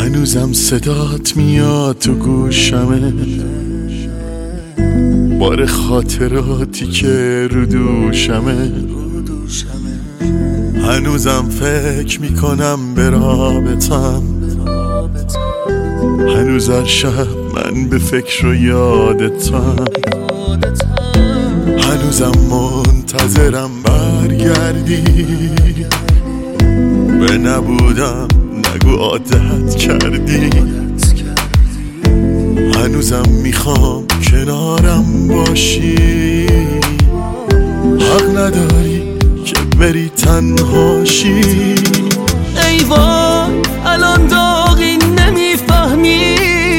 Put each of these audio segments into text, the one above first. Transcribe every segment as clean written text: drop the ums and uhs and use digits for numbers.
هنوزم صدات میاد تو گوشمه، بار خاطراتی که رو دوشمه. هنوزم فکر میکنم به رابطم، هنوز هر شب من به فکر و یادتم. هنوزم منتظرم برگردی، به نبودم نگو عادت کردی. هنوزم میخوام کنارم باشی، حق نداری که بری تنهاشی. ای وای الان داغی نمیفهمی،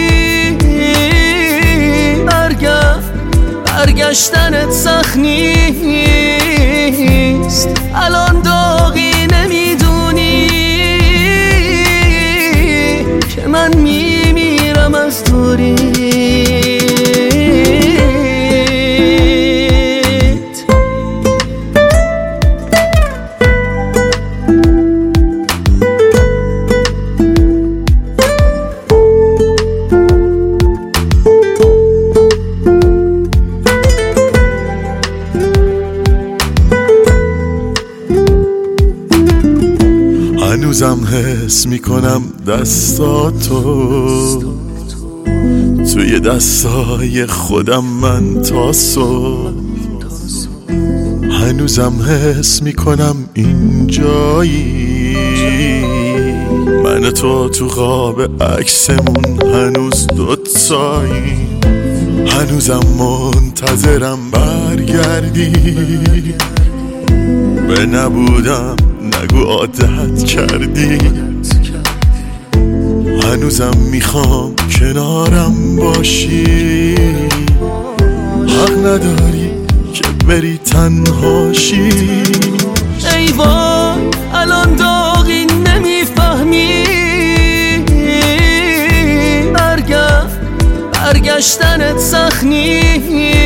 برگشتنت سخت نیست. الان داغی نمیدونی که من میمیرم از دوری. هنوزم حس میکنم دستاتو توی دستای خودم من تا صبح. هنوزم حس میکنم اینجایی، من تو تو قاب عکسمون هنوز دوتایی. هنوزم منتظرم برگردی، به نبودم نگو عادت کردی. هنوزم میخوام کنارم باشی، حق نداری که بری تنهاشی. ای وای الان داغی نمیفهمی، برگشتنت سخت نیست.